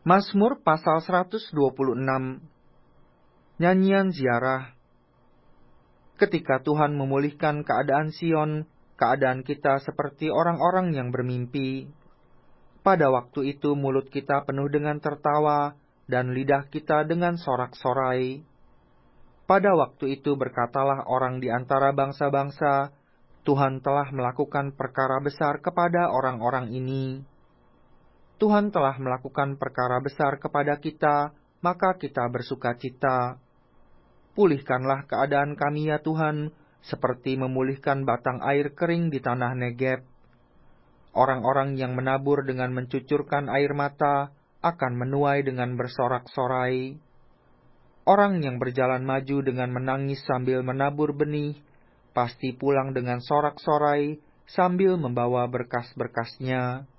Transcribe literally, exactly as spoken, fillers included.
Mazmur pasal seratus dua puluh enam. Nyanyian ziarah. Ketika Tuhan memulihkan keadaan Sion, keadaan kita seperti orang-orang yang bermimpi. Pada waktu itu mulut kita penuh dengan tertawa, dan lidah kita dengan sorak-sorai. Pada waktu itu berkatalah orang di antara bangsa-bangsa, Tuhan telah melakukan perkara besar kepada orang-orang ini. Tuhan telah melakukan perkara besar kepada kita, maka kita bersuka cita. Pulihkanlah keadaan kami ya Tuhan, seperti memulihkan batang air kering di tanah Negeb. Orang-orang yang menabur dengan mencucurkan air mata akan menuai dengan bersorak-sorai. Orang yang berjalan maju dengan menangis sambil menabur benih, pasti pulang dengan sorak-sorai sambil membawa berkas-berkasnya.